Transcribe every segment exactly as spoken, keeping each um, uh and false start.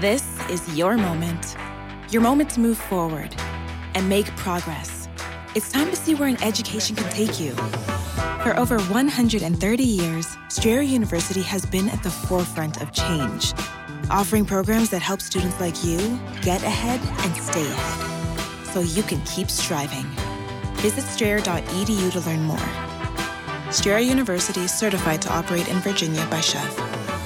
This is your moment. Your moment to move forward and make progress. It's time to see where an education can take you. For over one hundred thirty years, Strayer University has been at the forefront of change, offering programs that help students like you get ahead and stay ahead, so you can keep striving. Visit strayer dot e d u to learn more. Strayer University is certified to operate in Virginia by C H E F.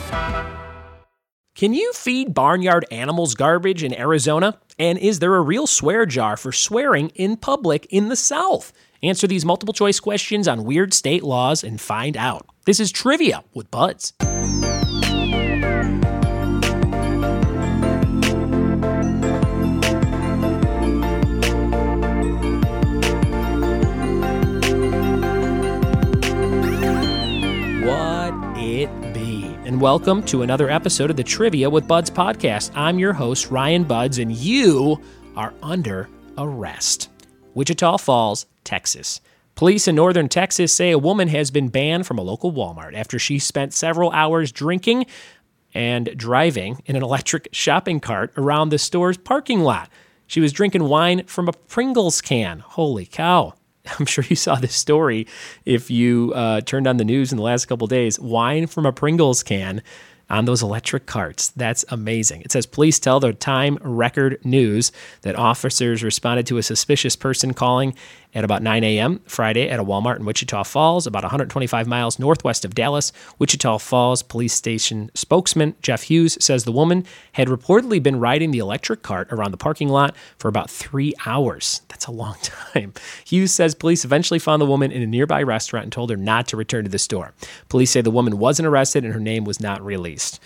Can you feed barnyard animals garbage in Arizona? And is there a real swear jar for swearing in public in the South? Answer these multiple choice questions on weird state laws and find out. This is Trivia with Buds. What it be? And welcome to another episode of the Trivia with Buds podcast. I'm your host, Ryan Buds, and you are under arrest. Wichita Falls, Texas. Police in northern Texas say a woman has been banned from a local Walmart after she spent several hours drinking and driving in an electric shopping cart around the store's parking lot. She was drinking wine from a Pringles can. Holy cow. I'm sure you saw this story if you uh, turned on the news in the last couple of days. Wine from a Pringles can on those electric carts. That's amazing. It says police tell the Time Record News that officers responded to a suspicious person calling at about nine a.m. Friday at a Walmart in Wichita Falls, about one hundred twenty-five miles northwest of Dallas. Wichita Falls Police Station spokesman Jeff Hughes says the woman had reportedly been riding the electric cart around the parking lot for about three hours. That's a long time. Hughes says police eventually found the woman in a nearby restaurant and told her not to return to the store. Police say the woman wasn't arrested and her name was not released.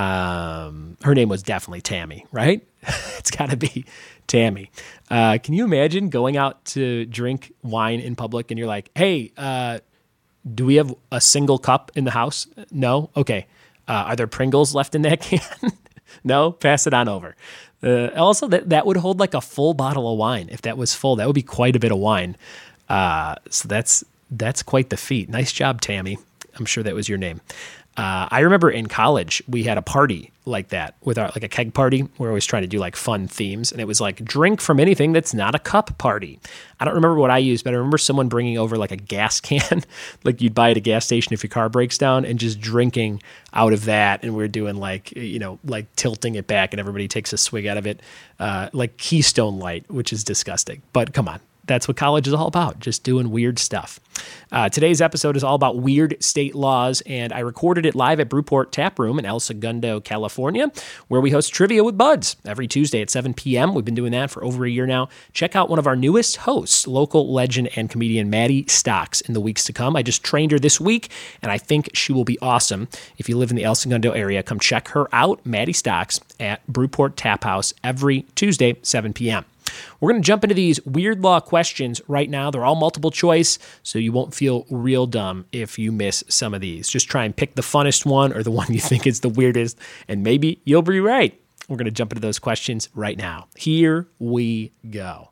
Um, her name was definitely Tammy, right? It's got to be Tammy. Uh, can you imagine going out to drink wine in public and you're like, hey, uh, do we have a single cup in the house? No? Okay. Uh, are there Pringles left in that can? No? Pass it on over. Uh, also, that, that would hold like a full bottle of wine. If that was full, that would be quite a bit of wine. Uh, so that's that's quite the feat. Nice job, Tammy. I'm sure that was your name. Uh, I remember in college, we had a party like that with our, like a keg party. We're always trying to do like fun themes. And it was like drink from anything that's not a cup party. I don't remember what I used, but I remember someone bringing over like a gas can, like you'd buy at a gas station if your car breaks down, and just drinking out of that. And we're doing like, you know, like tilting it back and everybody takes a swig out of it, uh, like Keystone Light, which is disgusting. But come on. That's what college is all about, just doing weird stuff. Uh, today's episode is all about weird state laws, and I recorded it live at Brewport Tap Room in El Segundo, California, where we host Trivia with Buds every Tuesday at seven p.m. We've been doing that for over a year now. Check out one of our newest hosts, local legend and comedian Maddie Stocks, in the weeks to come. I just trained her this week, and I think she will be awesome. If you live in the El Segundo area, come check her out, Maddie Stocks, at Brewport Tap House every Tuesday, seven p.m. We're going to jump into these weird law questions right now. They're all multiple choice, so you won't feel real dumb if you miss some of these. Just try and pick the funnest one or the one you think is the weirdest, and maybe you'll be right. We're going to jump into those questions right now. Here we go.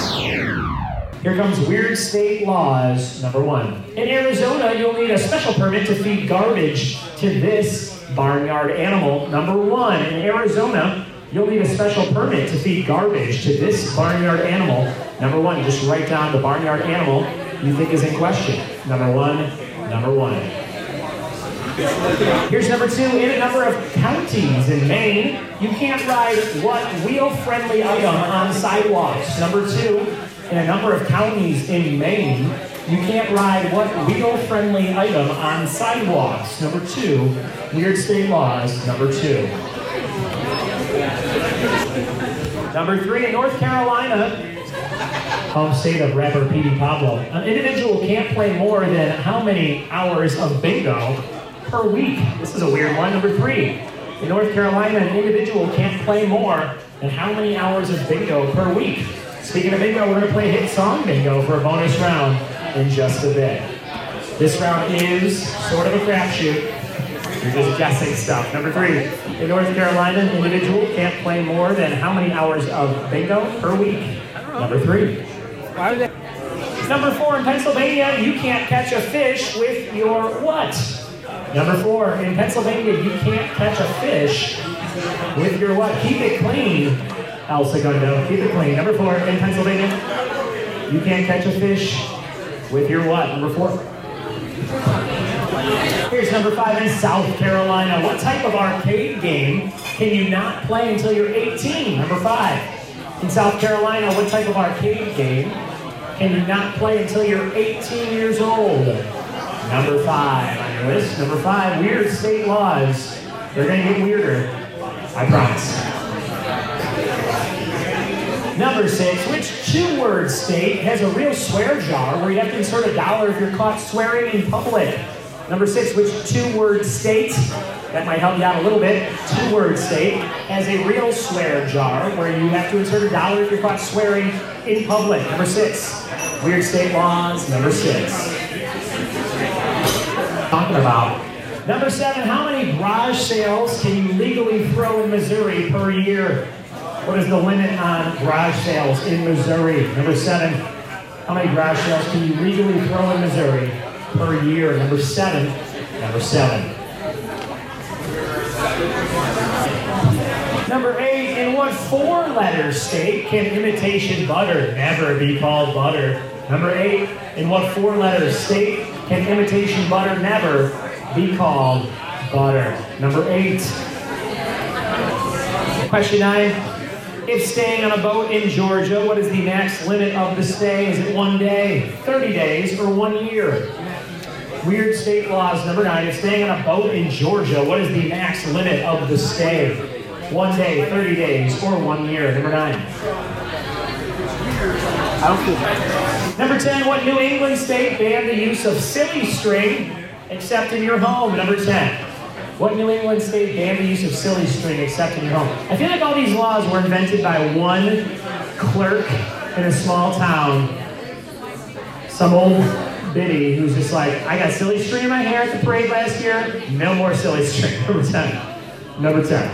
Here comes weird state laws, number one. In Arizona, you'll need a special permit to feed garbage to this barnyard animal. Number one, in Arizona, you'll need a special permit to feed garbage to this barnyard animal. Number one, you just write down the barnyard animal you think is in question. Number one, number one. Here's number two. In a number of counties in Maine, you can't ride what wheel-friendly item on sidewalks. Number two, in a number of counties in Maine, you can't ride what wheel-friendly item on sidewalks. Number two, weird state laws, number two. Number three, in North Carolina, home state of rapper Petey Pablo, an individual can't play more than how many hours of bingo per week? This is a weird one. Number three, in North Carolina, an individual can't play more than how many hours of bingo per week? Speaking of bingo, we're going to play hit song bingo for a bonus round in just a bit. This round is sort of a crapshoot. You're just guessing stuff. Number three, in North Carolina, an individual can't play more than how many hours of bingo per week? Number three. Why would they? Number four, in Pennsylvania, you can't catch a fish with your what? Number four, in Pennsylvania, you can't catch a fish with your what? Keep it clean, El Segundo. Keep it clean. Number four, in Pennsylvania, you can't catch a fish with your what? Number four. Here's number five, in South Carolina. What type of arcade game can you not play until you're eighteen? Number five. In South Carolina, what type of arcade game can you not play until you're eighteen years old? Number five on your list. Number five, weird state laws. They're going to get weirder, I promise. Number six, which two-word state has a real swear jar where you have to insert a dollar if you're caught swearing in public? Number six, which two-word state, that might help you out a little bit, two-word state has a real swear jar where you have to insert a dollar if you're caught swearing in public? Number six, weird state laws. Number six. Talking about. Number seven, how many garage sales can you legally throw in Missouri per year? What is the limit on garage sales in Missouri? Number seven, how many garage sales can you legally throw in Missouri per year? Number seven, number seven. Number eight, in what four-letter state can imitation butter never be called butter? Number eight, in what four-letter state can imitation butter never be called butter? Number eight. Question nine. If staying on a boat in Georgia, what is the max limit of the stay? Is it one day, thirty days, or one year? Weird state laws. Number nine. If staying on a boat in Georgia, what is the max limit of the stay? One day, thirty days, or one year? Number nine. Number ten. What New England state banned the use of silly string except in your home? Number ten. What New England state banned the use of silly string except in your home? I feel like all these laws were invented by one clerk in a small town. Some old biddy who's just like, I got silly string in my hair at the parade last year. No more silly string. Number ten. Number ten.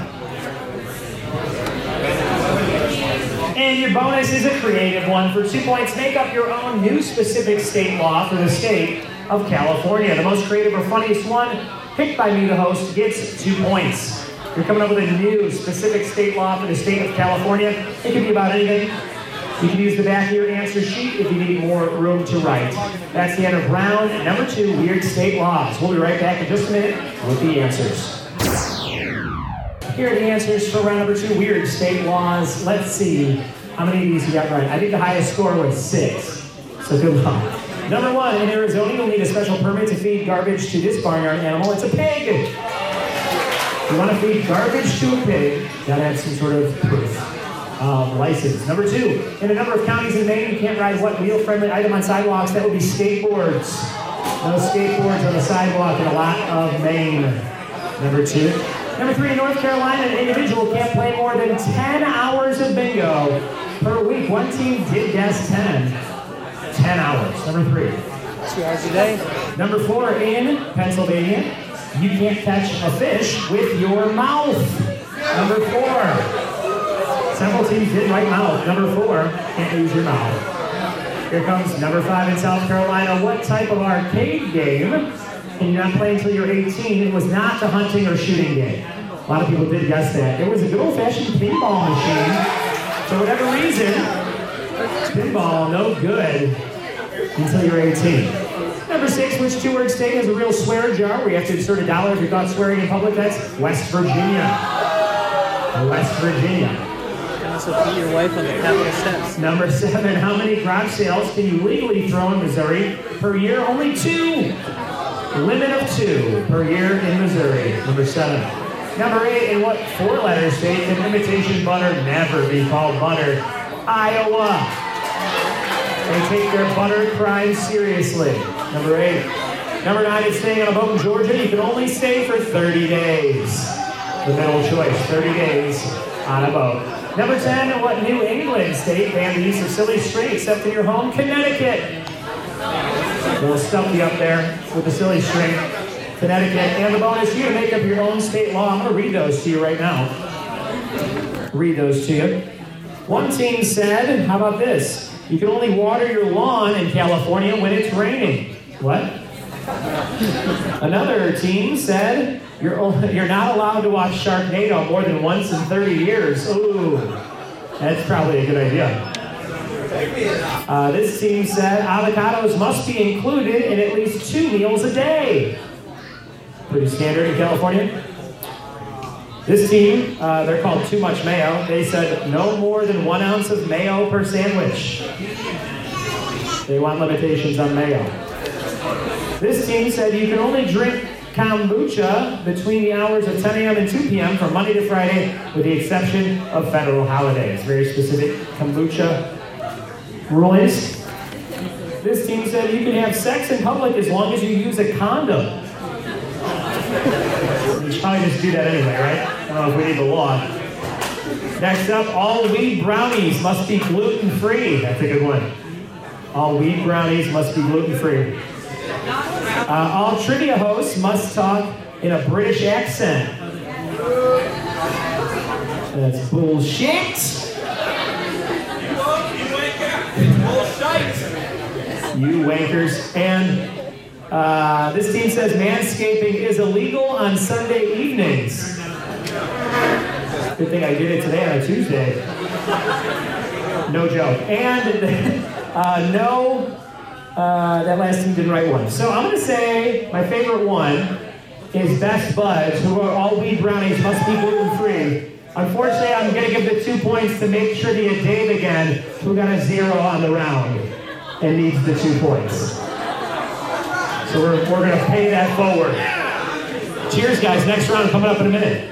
And your bonus is a creative one. For two points, make up your own new specific state law for the state of California. The most creative or funniest one, picked by me, the host, gets two points. You're coming up with a new specific state law for the state of California. It can be about anything. You can use the back of your answer sheet if you need more room to write. That's the end of round number two, weird state laws. We'll be right back in just a minute with the answers. Here are the answers for round number two, weird state laws. Let's see how many of these you got right. I think the highest score was six, so good luck. Number one, in Arizona, you'll need a special permit to feed garbage to this barnyard animal. It's a pig. You want to feed garbage to a pig, you gotta have some sort of proof of license. Number two, in a number of counties in Maine, you can't ride what wheel-friendly item on sidewalks? That would be skateboards. No skateboards on the sidewalk in a lot of Maine. Number two. Number three, in North Carolina, an individual can't play more than ten hours of bingo per week. One team did guess ten. ten hours. Number three. Two hours a day. Number four, in Pennsylvania, you can't catch a fish with your mouth. Number four. Several teams did right mouth. Number four, can't use your mouth. Here comes number five in South Carolina. What type of arcade game can you not play until you're eighteen? It was not the hunting or shooting game. A lot of people did guess that. It was a good old-fashioned pinball machine. For whatever reason, pinball, no good until you're eighteen. Number six, which two-word state has a real swear jar where you have to insert a dollar if you're caught swearing in public? That's West Virginia. West Virginia. Also put your wife on the Capitol steps. Number seven, how many garage sales can you legally throw in Missouri per year? Only two. Limit of two per year in Missouri. Number seven. Number eight, in what four-letter state can imitation butter never be called butter? Iowa. They take their butter crime seriously. Number eight. Number nine, in staying on a boat in Georgia, you can only stay for thirty days. The middle choice, thirty days on a boat. Number ten, in what New England state banned the use of silly string except in your home? Connecticut. A little stumpy up there with the silly string. Connecticut. And the bonus, you to make up your own state law. I'm going to read those to you right now. Read those to you. One team said, how about this? You can only water your lawn in California when it's raining. What? Another team said, You're only, you're not allowed to watch Sharknado more than once in thirty years. Ooh, that's probably a good idea. Uh, this team said avocados must be included in at least two meals a day. Pretty standard in California. This team, uh, they're called Too Much Mayo. They said no more than one ounce of mayo per sandwich. They want limitations on mayo. This team said you can only drink kombucha between the hours of ten a.m. and two p.m. from Monday to Friday, with the exception of federal holidays. Very specific kombucha rulings. This team said you can have sex in public as long as you use a condom. You should probably just do that anyway, right? I don't know if we need the law. Next up, all wheat brownies must be gluten-free. That's a good one. All wheat brownies must be gluten-free. Uh, all trivia hosts must talk in a British accent. That's bullshit. You wankers. And uh, this team says manscaping is illegal on Sunday evenings. Good thing I did it today on a Tuesday. No joke. And uh, no, uh, that last team didn't write one. So I'm going to say my favorite one is Best Buds, who are all wheat brownies, must be gluten-free. Unfortunately, I'm going to give the two points to make sure to get Dave again, who got a zero on the round and needs the two points. So we're, we're going to pay that forward. Cheers, guys. Next round coming up in a minute.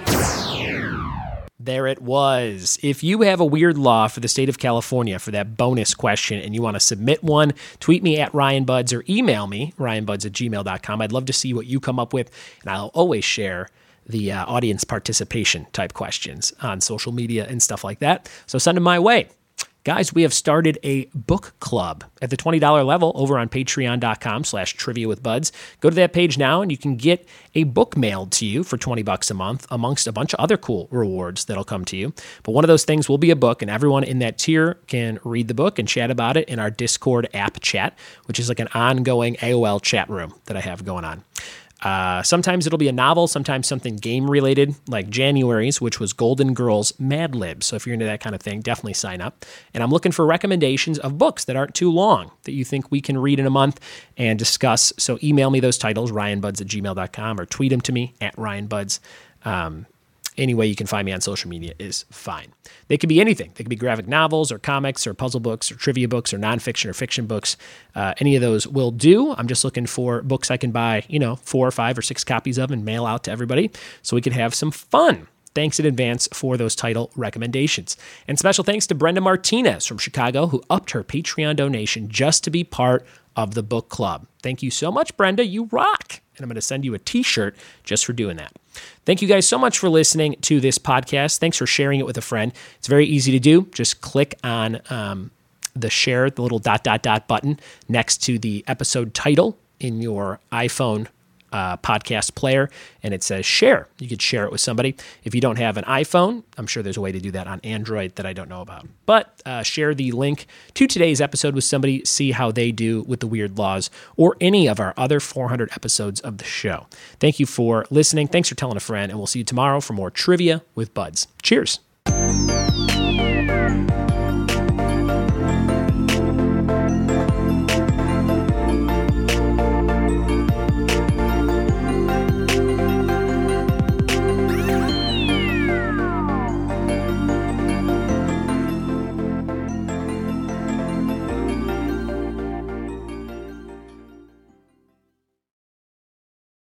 There it was. If you have a weird law for the state of California for that bonus question and you want to submit one, tweet me at Ryan Buds or email me, ryan buds at gmail dot com. I'd love to see what you come up with, and I'll always share the uh, audience participation type questions on social media and stuff like that. So send them my way. Guys, we have started a book club at the twenty dollars level over on patreon.com slash trivia with buds. Go to that page now and you can get a book mailed to you for twenty bucks a month amongst a bunch of other cool rewards that'll come to you. But one of those things will be a book, and everyone in that tier can read the book and chat about it in our Discord app chat, which is like an ongoing A O L chat room that I have going on. Uh, sometimes it'll be a novel, sometimes something game-related, like January's, which was Golden Girls Mad Libs. So if you're into that kind of thing, definitely sign up. And I'm looking for recommendations of books that aren't too long, that you think we can read in a month and discuss. So email me those titles, ryan buds at gmail dot com, or tweet them to me at ryanbuds. Um, Any way you can find me on social media is fine. They could be anything. They could be graphic novels or comics or puzzle books or trivia books or nonfiction or fiction books. Uh, any of those will do. I'm just looking for books I can buy, you know, four or five or six copies of and mail out to everybody so we could have some fun. Thanks in advance for those title recommendations. And special thanks to Brenda Martinez from Chicago, who upped her Patreon donation just to be part of the book club. Thank you so much, Brenda. You rock. And I'm going to send you a t-shirt just for doing that. Thank you guys so much for listening to this podcast. Thanks for sharing it with a friend. It's very easy to do. Just click on um, the share, the little dot, dot, dot button next to the episode title in your iPhone uh, podcast player, and it says share. You could share it with somebody. If you don't have an iPhone, I'm sure there's a way to do that on Android that I don't know about. But uh, share the link to today's episode with somebody, see how they do with the weird laws, or any of our other four hundred episodes of the show. Thank you for listening. Thanks for telling a friend, and we'll see you tomorrow for more Trivia with Buds. Cheers.